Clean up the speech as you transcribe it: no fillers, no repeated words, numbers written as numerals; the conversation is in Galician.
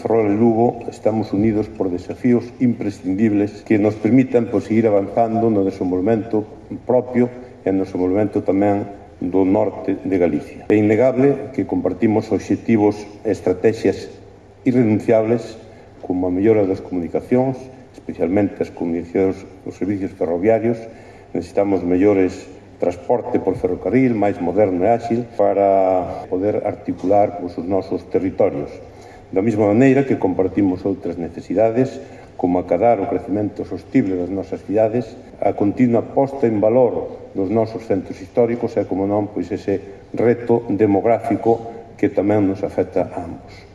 Ferrol e Lugo estamos unidos por desafíos imprescindibles que nos permitan seguir avanzando no desenvolvemento propio e no desenvolvemento tamén do norte de Galicia. É innegable que compartimos obxectivos e estrategias irrenunciables como a mellora das comunicacións, especialmente as comunicacións dos servicios ferroviarios. Necesitamos mellores transporte por ferrocarril máis moderno e áxil para poder articular os nosos territorios. Da mesma maneira que compartimos outras necesidades, como acadar o crecemento sostible das nosas cidades, a continua posta en valor dos nosos centros históricos e, como non, ese reto demográfico que tamén nos afecta a ambos.